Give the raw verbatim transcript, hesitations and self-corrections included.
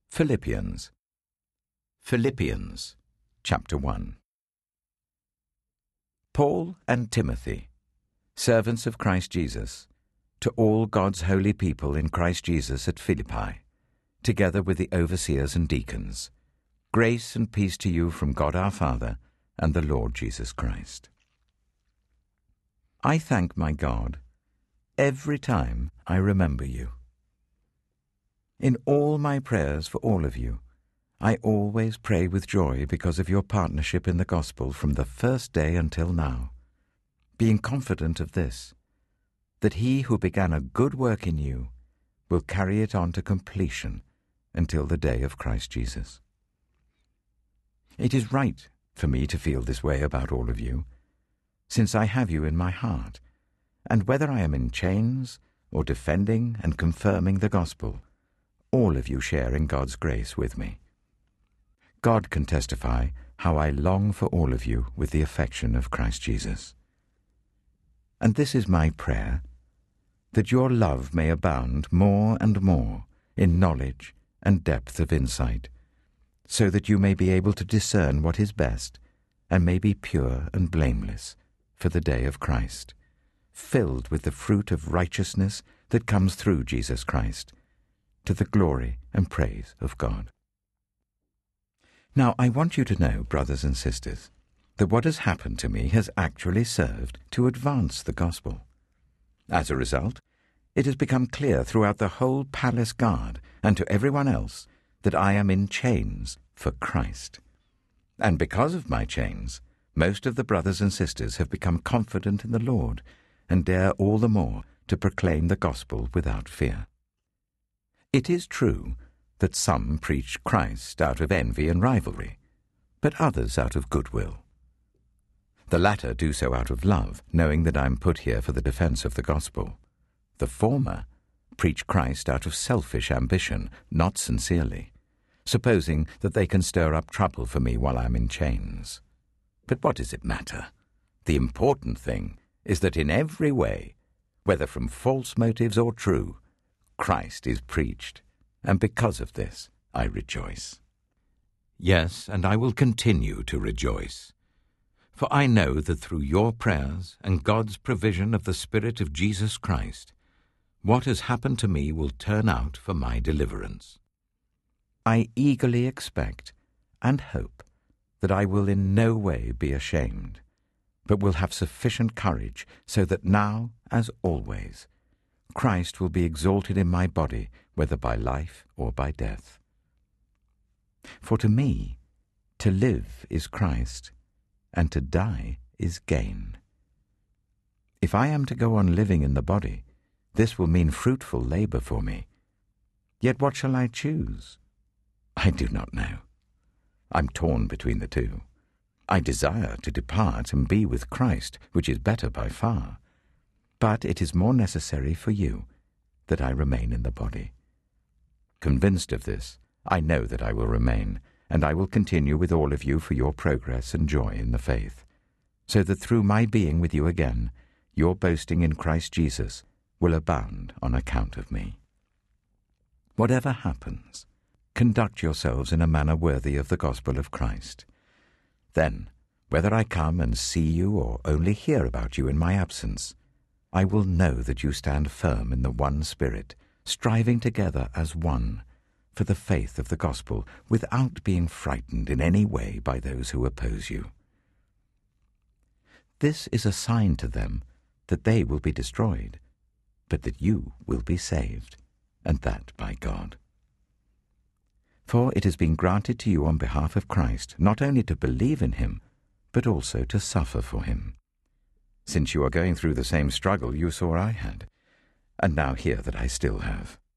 Philippians. Philippians, chapter one. Paul and Timothy, servants of Christ Jesus, to all God's holy people in Christ Jesus at Philippi, together with the overseers and deacons, grace and peace to you from God our Father and the Lord Jesus Christ. I thank my God every time I remember you. In all my prayers for all of you, I always pray with joy because of your partnership in the gospel from the first day until now, being confident of this, that he who began a good work in you will carry it on to completion until the day of Christ Jesus. It is right for me to feel this way about all of you, since I have you in my heart, and whether I am in chains or defending and confirming the gospel, all of you share in God's grace with me. God can testify how I long for all of you with the affection of Christ Jesus. And this is my prayer, that your love may abound more and more in knowledge and depth of insight, so that you may be able to discern what is best and may be pure and blameless for the day of Christ, filled with the fruit of righteousness that comes through Jesus Christ, to the glory and praise of God. Now, I want you to know, brothers and sisters, that what has happened to me has actually served to advance the gospel. As a result, it has become clear throughout the whole palace guard and to everyone else that I am in chains for Christ. And because of my chains, most of the brothers and sisters have become confident in the Lord and dare all the more to proclaim the gospel without fear. It is true that some preach Christ out of envy and rivalry, but others out of goodwill. The latter do so out of love, knowing that I am put here for the defense of the gospel. The former preach Christ out of selfish ambition, not sincerely, supposing that they can stir up trouble for me while I am in chains. But what does it matter? The important thing is that in every way, whether from false motives or true, Christ is preached, and because of this I rejoice. Yes, and I will continue to rejoice. For I know that through your prayers and God's provision of the Spirit of Jesus Christ, what has happened to me will turn out for my deliverance. I eagerly expect and hope that I will in no way be ashamed, but will have sufficient courage so that now, as always, Christ will be exalted in my body, whether by life or by death. For to me, to live is Christ, and to die is gain. If I am to go on living in the body, this will mean fruitful labor for me. Yet what shall I choose? I do not know. I'm torn between the two. I desire to depart and be with Christ, which is better by far. But it is more necessary for you that I remain in the body. Convinced of this, I know that I will remain, and I will continue with all of you for your progress and joy in the faith, so that through my being with you again, your boasting in Christ Jesus will abound on account of me. Whatever happens, conduct yourselves in a manner worthy of the gospel of Christ. Then, whether I come and see you or only hear about you in my absence, I will know that you stand firm in the one Spirit, striving together as one for the faith of the gospel, without being frightened in any way by those who oppose you. This is a sign to them that they will be destroyed, but that you will be saved, and that by God. For it has been granted to you on behalf of Christ not only to believe in him, but also to suffer for him, since you are going through the same struggle you saw I had, and now hear that I still have.